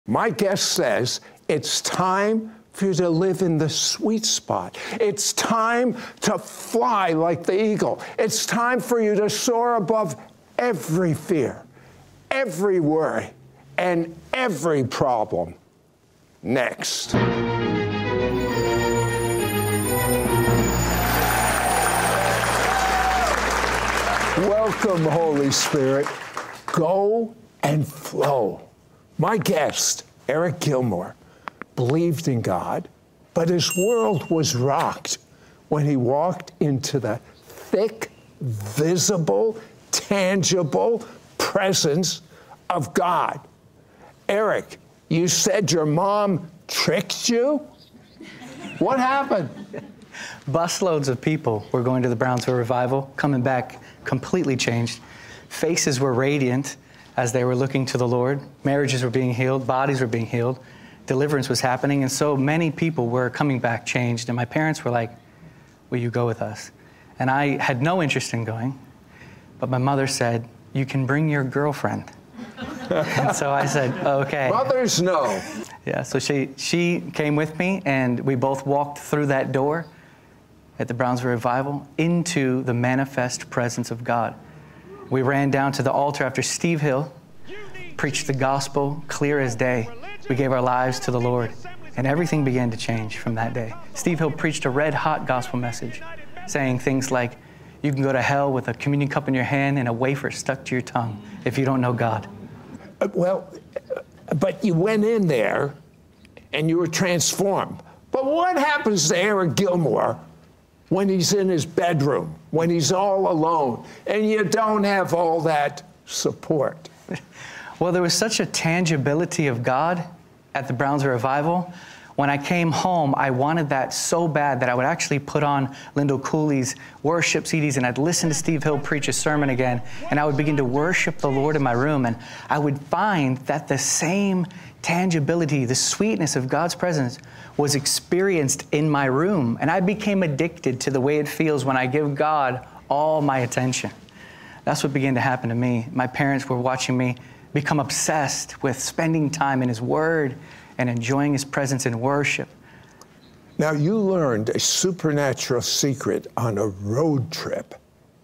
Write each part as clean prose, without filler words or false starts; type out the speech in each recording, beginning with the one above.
My guest says it's time for you to live in the sweet spot. It's time to fly like the eagle. It's time for you to soar above every fear, every worry, and every problem. Next. Welcome, Holy Spirit. Go and flow. My guest, Eric Gilmour, believed in God, but his world was rocked when he walked into the thick, visible, tangible presence of God. Eric, you said your mom tricked you? What happened? Busloads of people were going to the Brownsville Revival, coming back completely changed. Faces were radiant as they were looking to the Lord. Marriages were being healed. Bodies were being healed. Deliverance was happening. And so many people were coming back changed. And my parents were like, will you go with us? And I had no interest in going. But my mother said, you can bring your girlfriend. And so I said, okay. Mothers know. Yeah, so she came with me, and we both walked through that door at the Brownsville Revival into the manifest presence of God. We ran down to the altar after Steve Hill preached the gospel clear as day. We gave our lives to the Lord, and everything began to change from that day. Steve Hill preached a red-hot gospel message, saying things like, you can go to hell with a communion cup in your hand and a wafer stuck to your tongue if you don't know God. Well, but you went in there and you were transformed. But what happens to Eric Gilmour when he's in his bedroom, when he's all alone, and you don't have all that support? Well, there was such a tangibility of God at the Brownsville Revival. When I came home, I wanted that so bad that I would actually put on Lyndall Cooley's worship CDs, and I'd listen to Steve Hill preach a sermon again, and I would begin to worship the Lord in my room, and I would find that the same tangibility, the sweetness of God's presence was experienced in my room, and I became addicted to the way it feels when I give God all my attention. That's what began to happen to me. My parents were watching me become obsessed with spending time in His Word and enjoying His presence in worship. Now, you learned a supernatural secret on a road trip.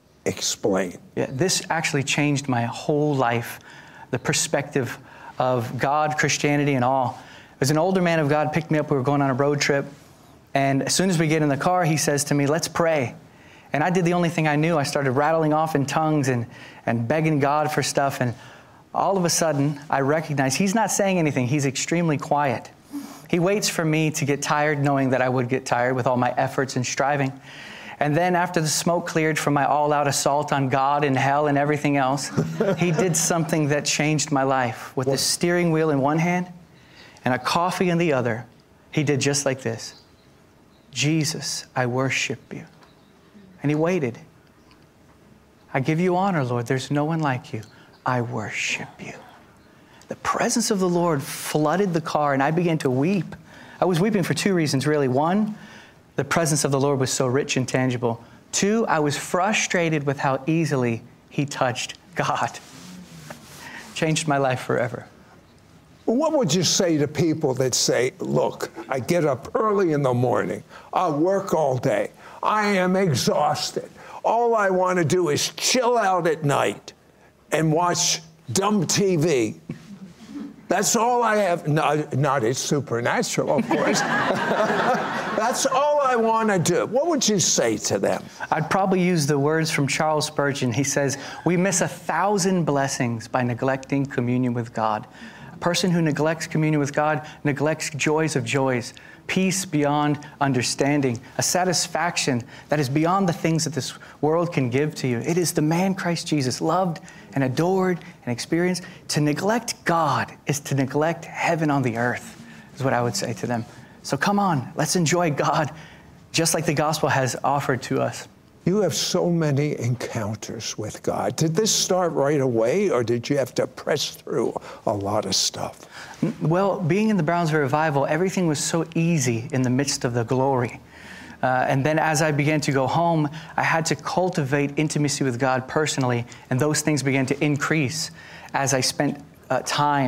Explain. Yeah, this actually changed my whole life, the perspective of God, Christianity, and all. It was an older man of God picked me up. We were going on a road trip. And as soon as we get in the car, he says to me, let's pray. And I did the only thing I knew. I started rattling off in tongues and begging God for stuff. And all of a sudden, I recognize he's not saying anything. He's extremely quiet. He waits for me to get tired, knowing that I would get tired with all my efforts and striving. And then after the smoke cleared from my all-out assault on God and hell and everything else, he did something that changed my life. With the steering wheel in one hand and a coffee in the other, he did just like this. Jesus, I worship you. And he waited. I give you honor, Lord. There's no one like you. I worship you. The presence of the Lord flooded the car, and I began to weep. I was weeping for two reasons, really. One, the presence of the Lord was so rich and tangible. Two, I was frustrated with how easily he touched God. Changed my life forever. What would you say to people that say, look, I get up early in the morning, I work all day, I am exhausted. All I want to do is chill out at night and watch dumb TV. That's all I have. Not it's supernatural, of course. That's all I want to do. What would you say to them? I'd probably use the words from Charles Spurgeon. He says, we miss 1,000 blessings by neglecting communion with God. A person who neglects communion with God neglects joys of joys, peace beyond understanding, a satisfaction that is beyond the things that this world can give to you. It is the man Christ Jesus, loved and adored and experienced. To neglect God is to neglect heaven on the earth, is what I would say to them. So come on, let's enjoy God just like the gospel has offered to us. You have so many encounters with God. Did this start right away, or did you have to press through a lot of stuff? Well, being in the Brownsville Revival, everything was so easy in the midst of the glory. And then as I began to go home, I had to cultivate intimacy with God personally, and those things began to increase as I spent time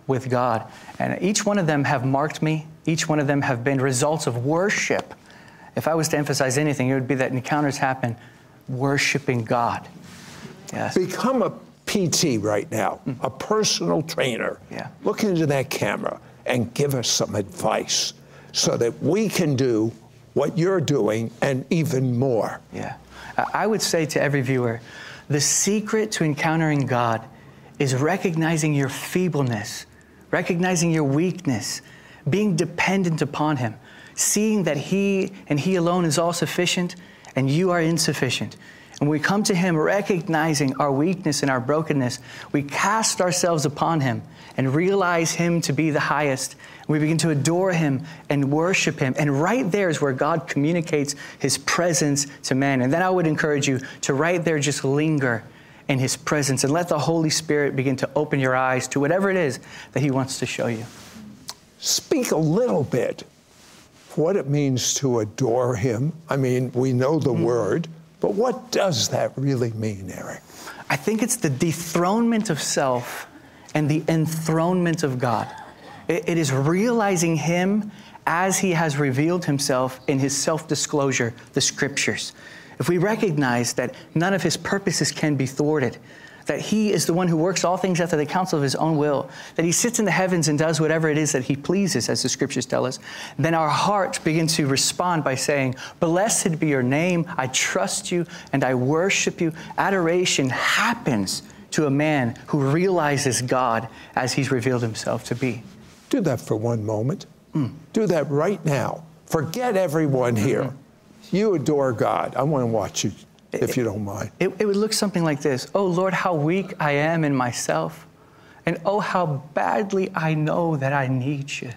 with God. And each one of them have marked me. Each one of them have been results of worship. If I was to emphasize anything, it would be that encounters happen worshiping God. Yes. Become a PT right now, a personal trainer. Yeah. Look into that camera and give us some advice so that we can do what you're doing and even more. Yeah. I would say to every viewer, the secret to encountering God is recognizing your feebleness, recognizing your weakness, being dependent upon Him, seeing that He and He alone is all sufficient and you are insufficient. And when we come to Him recognizing our weakness and our brokenness, we cast ourselves upon Him and realize Him to be the highest. We begin to adore Him and worship Him. And right there is where God communicates His presence to man. And then I would encourage you to right there just linger in His presence and let the Holy Spirit begin to open your eyes to whatever it is that He wants to show you. Speak a little bit what it means to adore Him. I mean, we know the word, but what does that really mean, Eric? I think it's the dethronement of self and the enthronement of God. It is realizing Him as He has revealed Himself in His self-disclosure, the Scriptures. If we recognize that none of His purposes can be thwarted, that He is the one who works all things after the counsel of His own will, that He sits in the heavens and does whatever it is that He pleases, as the Scriptures tell us, then our hearts begin to respond by saying, "Blessed be your name, I trust you, and I worship you." Adoration happens to a man who realizes God as He's revealed Himself to be. Do that for one moment. Do that right now. Forget everyone here. You adore God. I want to watch you, if you don't mind. It would look something like this. "Oh, Lord, how weak I am in myself. And oh, how badly I know that I need you.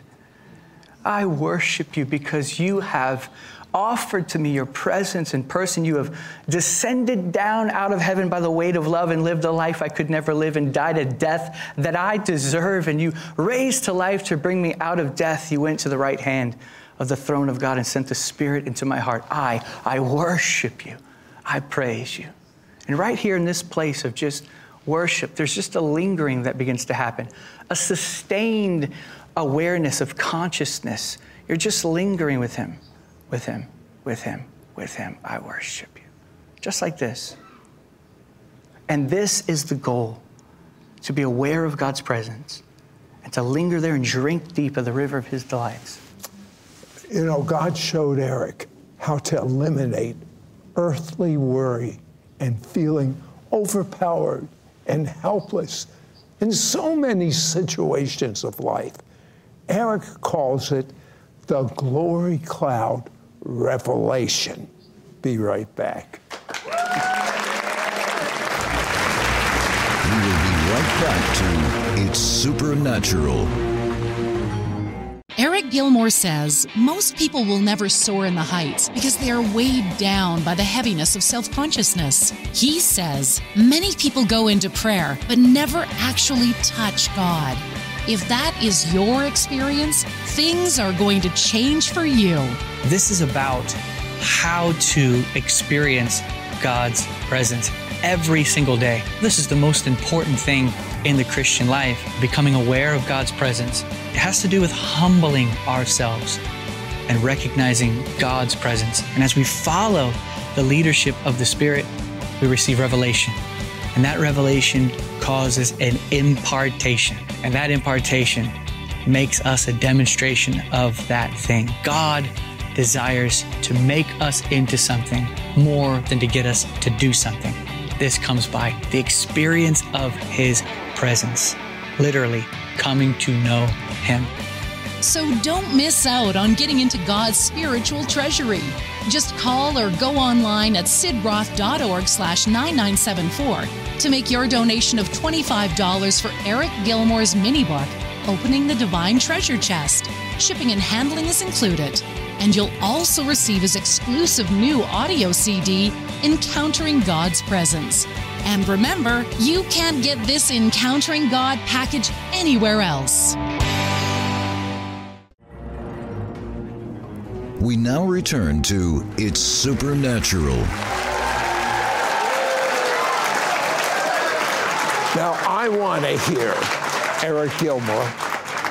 I worship you because you have offered to me your presence in person. You have descended down out of heaven by the weight of love and lived a life I could never live and died a death that I deserve. And you raised to life to bring me out of death. You went to the right hand of the throne of God and sent the Spirit into my heart. I worship you. I praise you." And right here in this place of just worship, there's just a lingering that begins to happen, a sustained awareness of consciousness. You're just lingering with Him, with Him, with Him, with Him. I worship you. Just like this. And this is the goal, to be aware of God's presence and to linger there and drink deep of the river of His delights. You know, God showed Eric how to eliminate earthly worry and feeling overpowered and helpless in so many situations of life. Eric calls it the glory cloud revelation. Be right back. We will be right back to It's Supernatural. Eric Gilmore says most people will never soar in the heights because they are weighed down by the heaviness of self-consciousness. He says many people go into prayer but never actually touch God. If that is your experience, things are going to change for you. This is about how to experience God's presence every single day. This is the most important thing in the Christian life, becoming aware of God's presence. It has to do with humbling ourselves and recognizing God's presence. And as we follow the leadership of the Spirit, we receive revelation. And that revelation causes an impartation. And that impartation makes us a demonstration of that thing. God desires to make us into something more than to get us to do something. This comes by the experience of His presence, literally coming to know Him. So don't miss out on getting into God's spiritual treasury. Just call or go online at sidroth.org/9974 to make your donation of $25 for Eric Gilmore's mini book, Opening the Divine Treasure Chest. Shipping and handling is included. And you'll also receive his exclusive new audio CD, Encountering God's Presence. And remember, you can't get this Encountering God package anywhere else. We now return to It's Supernatural. Now, I want to hear Eric Gilmore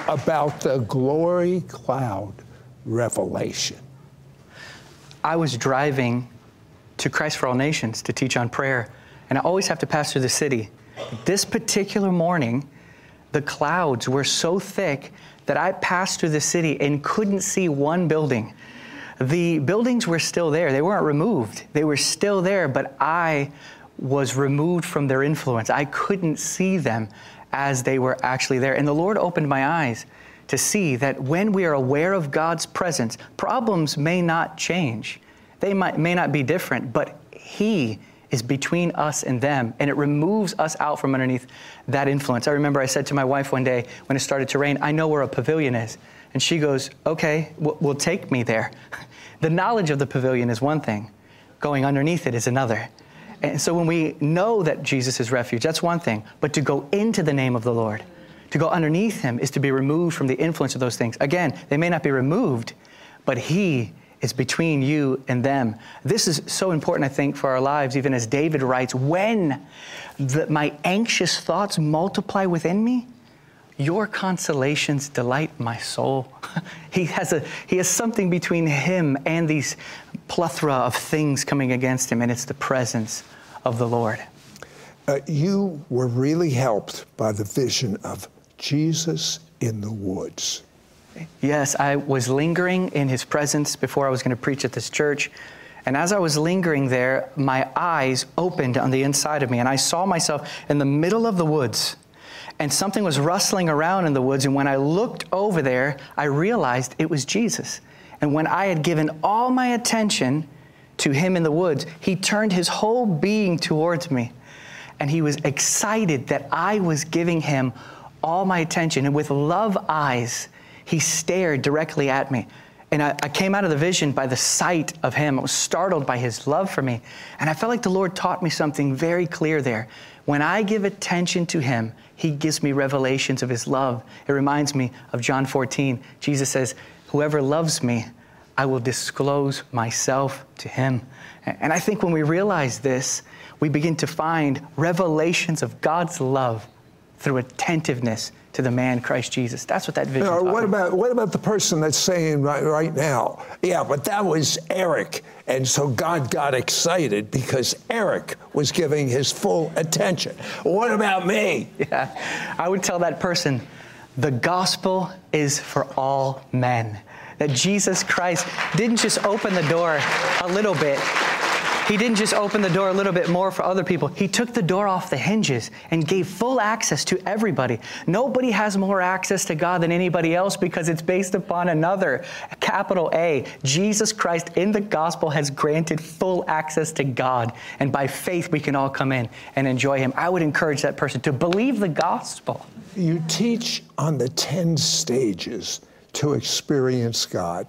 about the glory cloud revelation. I was driving to Christ for All Nations to teach on prayer, and I always have to pass through the city. This particular morning, the clouds were so thick that I passed through the city and couldn't see one building. The buildings were still there. They weren't removed. They were still there, but I was removed from their influence. I couldn't see them as they were actually there. And the Lord opened my eyes to see that when we are aware of God's presence, problems may not change. They may not be different, but He is between us and them, and it removes us out from underneath that influence. I remember I said to my wife one day when it started to rain, I know where a pavilion is. And she goes, okay, well, take me there. The knowledge of the pavilion is one thing. Going underneath it is another. And so when we know that Jesus is refuge, that's one thing. But to go into the name of the Lord, to go underneath Him, is to be removed from the influence of those things. Again, they may not be removed, but He is between you and them. This is so important, I think, for our lives, even as David writes, when my anxious thoughts multiply within me, your consolations delight my soul. He has something between him and these plethora of things coming against him, and it's the presence of the Lord. You were really helped by the vision of Jesus in the woods. Yes, I was lingering in His presence before I was going to preach at this church. And as I was lingering there, my eyes opened on the inside of me, and I saw myself in the middle of the woods. And something was rustling around in the woods, and when I looked over there, I realized it was Jesus. And when I had given all my attention to Him in the woods, He turned His whole being towards me. And He was excited that I was giving Him all my attention. And with love eyes, He stared directly at me. And I came out of the vision by the sight of Him. I was startled by His love for me. And I felt like the Lord taught me something very clear there. When I give attention to Him, He gives me revelations of His love. It reminds me of John 14. Jesus says, whoever loves me, I will disclose myself to him. And I think when we realize this, we begin to find revelations of God's love through attentiveness to the man Christ Jesus. That's what that vision is. What about the person that's saying right now, yeah, but that was Eric, and so God got excited because Eric was giving his full attention. What about me? Yeah, I would tell that person, the gospel is for all men. That Jesus Christ didn't just open the door a little bit. He didn't just open the door a little bit more for other people. He took the door off the hinges and gave full access to everybody. Nobody has more access to God than anybody else because it's based upon another, capital A. Jesus Christ in the gospel has granted full access to God. And by faith, we can all come in and enjoy Him. I would encourage that person to believe the gospel. You teach on the 10 stages to experience God.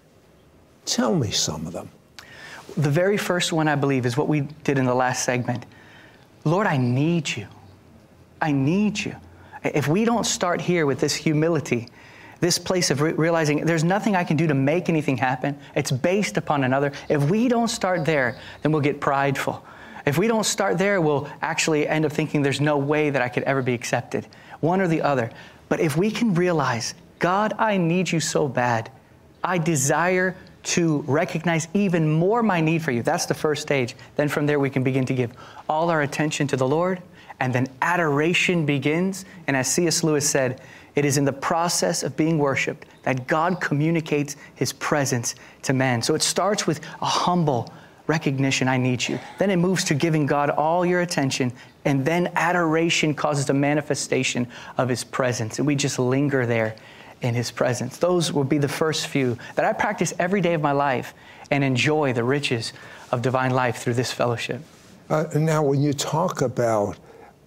Tell me some of them. The very first one, I believe, is what we did in the last segment. Lord, I need you. I need you. If we don't start here with this humility, this place of realizing there's nothing I can do to make anything happen, it's based upon another. If we don't start there, then we'll get prideful. If we don't start there, we'll actually end up thinking there's no way that I could ever be accepted, one or the other. But if we can realize, God, I need you so bad. I desire to recognize even more my need for you. That's the first stage. Then from there, we can begin to give all our attention to the Lord, and then adoration begins. And as C.S. Lewis said, it is in the process of being worshiped that God communicates His presence to man. So it starts with a humble recognition, I need you. Then it moves to giving God all your attention, and then adoration causes a manifestation of His presence. And we just linger there in His presence. Those will be the first few that I practice every day of my life and enjoy the riches of divine life through this fellowship. Now, when you talk about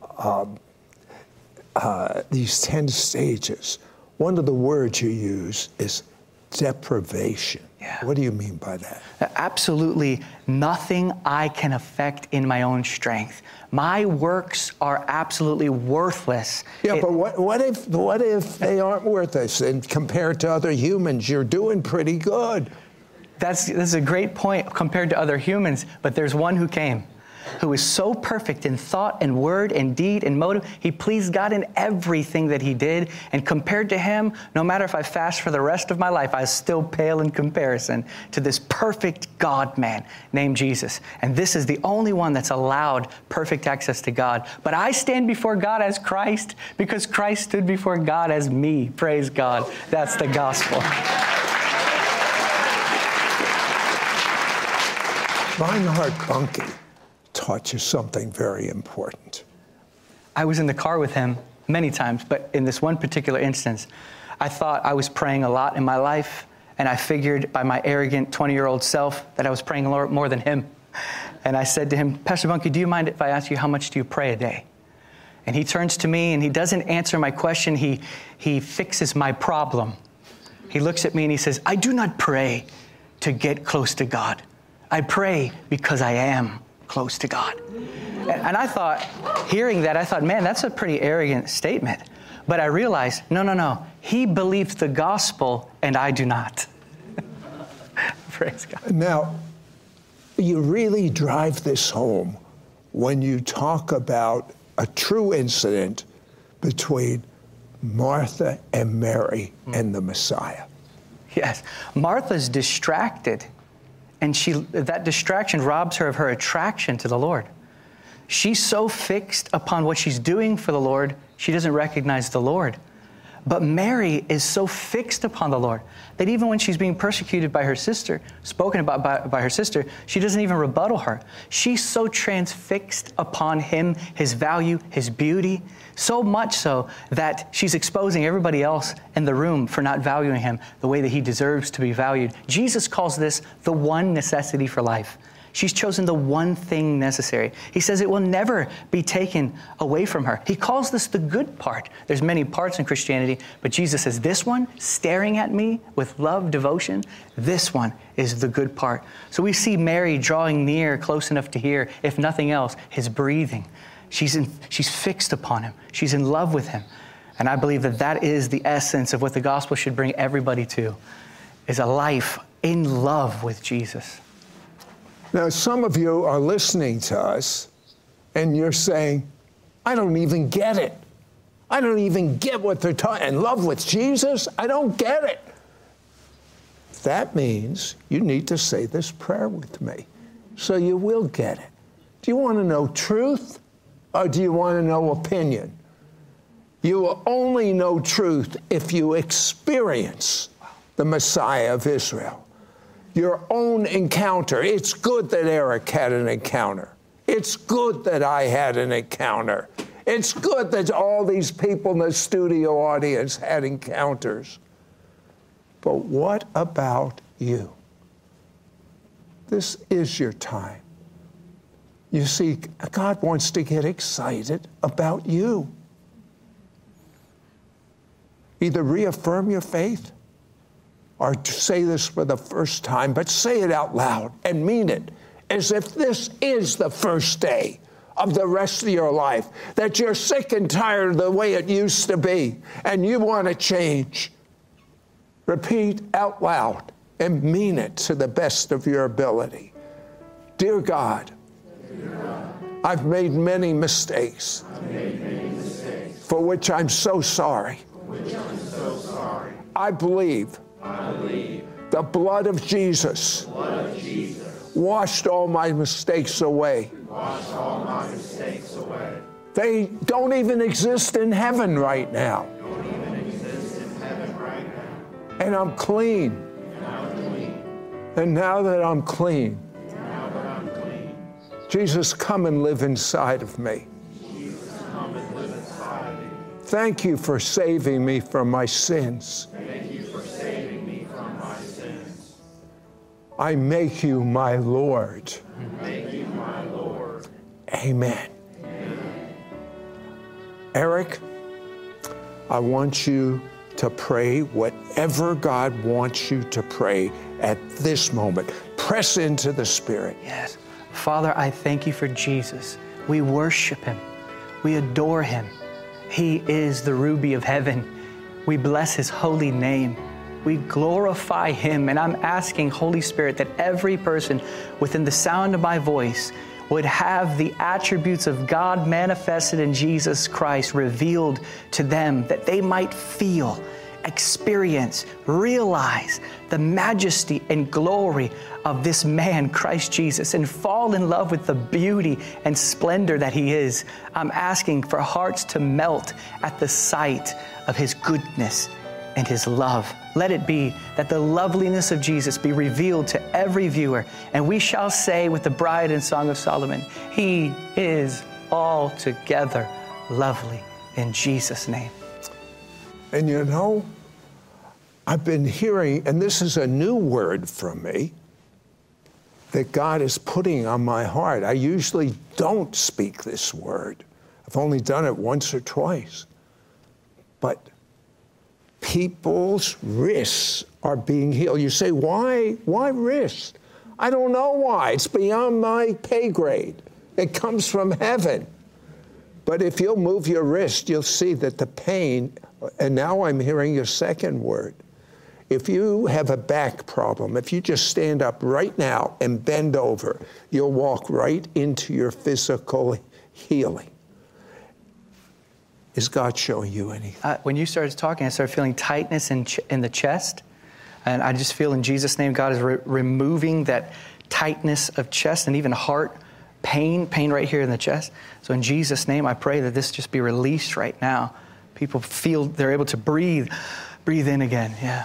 these 10 stages, one of the words you use is deprivation. Yeah. What do you mean by that? Absolutely nothing I can affect in my own strength. My works are absolutely worthless. Yeah, but what if they aren't worthless? And compared to other humans, you're doing pretty good. That's a great point compared to other humans, but there's one who came. who is so perfect in thought and word and deed and motive. He pleased God in everything that he did. And compared to him, no matter if I fast for the rest of my life, I still pale in comparison to this perfect God-man named Jesus. And this is the only one that's allowed perfect access to God. But I stand before God as Christ because Christ stood before God as me. Praise God. That's the gospel. Reinhard Bonnke taught you something very important. I was in the car with him many times, but in this one particular instance, I thought I was praying a lot in my life, and I figured by my arrogant 20-year-old self that I was praying a lot more than him. And I said to him, Pastor Bonnke, do you mind if I ask you how much do you pray a day? And he turns to me and he doesn't answer my question. He fixes my problem. He looks at me and he says, I do not pray to get close to God. I pray because I am close to God. And I thought, hearing that, I thought, man, that's a pretty arrogant statement. But I realized, no. He believes the gospel and I do not. Praise God. Now, you really drive this home when you talk about a true incident between Martha and Mary and the Messiah. Yes. Martha's distracted, and that distraction robs her of her attraction to the Lord. She's so fixed upon what she's doing for the Lord, she doesn't recognize the Lord. But Mary is so fixed upon the Lord that even when she's being persecuted by her sister, spoken about by her sister, she doesn't even rebuttal her. She's so transfixed upon him, his value, his beauty, so much so that she's exposing everybody else in the room for not valuing him the way that he deserves to be valued. Jesus calls this the one necessity for life. She's chosen the one thing necessary. He says it will never be taken away from her. He calls this the good part. There's many parts in Christianity, but Jesus says this one, staring at me with love, devotion, this one is the good part. So we see Mary drawing near, close enough to hear, if nothing else, his breathing. She's fixed upon him. She's in love with him. And I believe that that is the essence of what the gospel should bring everybody to, is a life in love with Jesus. Now, some of you are listening to us, and you're saying, I don't even get it. I don't even get what they're talking. In love with Jesus? I don't get it. That means you need to say this prayer with me, so you will get it. Do you want to know truth, or do you want to know opinion? You will only know truth if you experience the Messiah of Israel. Your own encounter. It's good that Eric had an encounter. It's good that I had an encounter. It's good that all these people in the studio audience had encounters. But what about you? This is your time. You see, God wants to get excited about you. Either reaffirm your faith, or to say this for the first time, but say it out loud and mean it as if this is the first day of the rest of your life, that you're sick and tired of the way it used to be and you want to change. Repeat out loud and mean it to the best of your ability. Dear God, I've made many mistakes, for which I'm so sorry. I believe the blood of Jesus washed all my mistakes away. They don't even exist in heaven right now. And I'm clean. And now that I'm clean, Jesus, come and live inside of me. Thank you for saving me from my sins. I make you my Lord. Amen. Eric, I want you to pray whatever God wants you to pray at this moment. Press into the Spirit. Yes. Father, I thank you for Jesus. We worship him. We adore him. He is the ruby of heaven. We bless his holy name. We glorify him. And I'm asking, Holy Spirit, that every person within the sound of my voice would have the attributes of God manifested in Jesus Christ revealed to them, that they might feel, experience, realize the majesty and glory of this man, Christ Jesus, and fall in love with the beauty and splendor that he is. I'm asking for hearts to melt at the sight of his goodness and his love. Let it be that the loveliness of Jesus be revealed to every viewer, and we shall say with the bride in Song of Solomon, he is altogether lovely, in Jesus' name. And you know, I've been hearing, and this is a new word from me, that God is putting on my heart. I usually don't speak this word. I've only done it once or twice. But people's wrists are being healed. You say, why? Why wrist? I don't know why. It's beyond my pay grade. It comes from heaven. But if you'll move your wrist, you'll see that the pain, and now I'm hearing your second word. If you have a back problem, if you just stand up right now and bend over, you'll walk right into your physical healing. Is God showing you anything? When you started talking, I started feeling tightness in the chest. And I just feel in Jesus' name, God is removing that tightness of chest and even heart pain right here in the chest. So in Jesus' name, I pray that this just be released right now. People feel they're able to breathe in again. Yeah.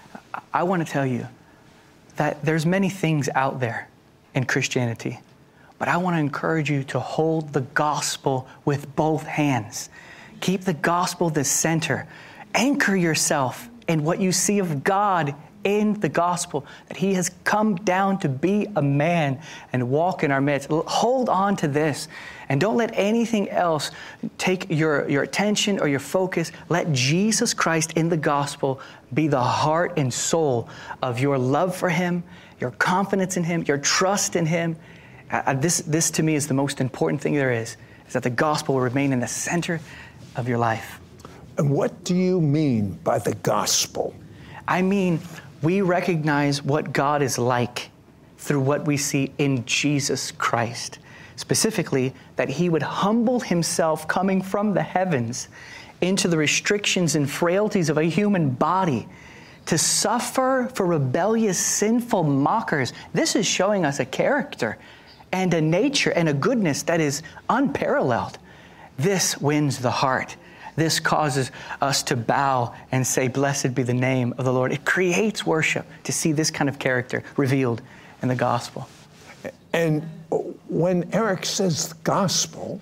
I want to tell you that there's many things out there in Christianity, but I want to encourage you to hold the gospel with both hands. Keep the gospel the center. Anchor yourself in what you see of God in the gospel, that he has come down to be a man and walk in our midst. Hold on to this, and don't let anything else take your attention or your focus. Let Jesus Christ in the gospel be the heart and soul of your love for him, your confidence in him, your trust in him. This to me is the most important thing there is that the gospel will remain in the center of your life. And what do you mean by the gospel? I mean, we recognize what God is like through what we see in Jesus Christ. Specifically, that he would humble himself coming from the heavens into the restrictions and frailties of a human body to suffer for rebellious, sinful mockers. This is showing us a character and a nature and a goodness that is unparalleled. This wins the heart. This causes us to bow and say, blessed be the name of the Lord. It creates worship to see this kind of character revealed in the gospel. And when Eric says gospel,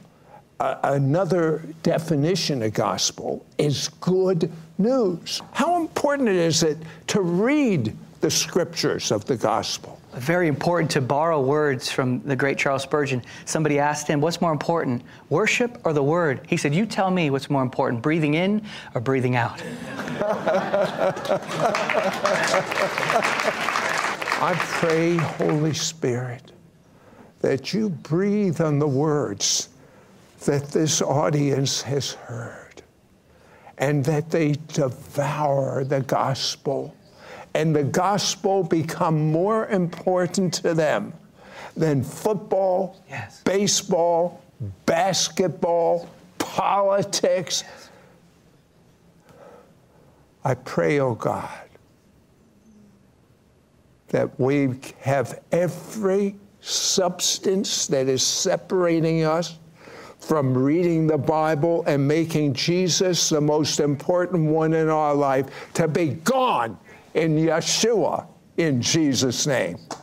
another definition of gospel is good news. How important is it to read the scriptures of the gospel? Very important to borrow words from the great Charles Spurgeon. Somebody asked him, what's more important, worship or the word? He said, you tell me what's more important, breathing in or breathing out? I pray, Holy Spirit, that you breathe on the words that this audience has heard, and that they devour the gospel, and the gospel become more important to them than football, yes, baseball, basketball, politics. Yes. I pray, oh God, that we have every substance that is separating us from reading the Bible and making Jesus the most important one in our life to be gone in Yeshua, in Jesus' name.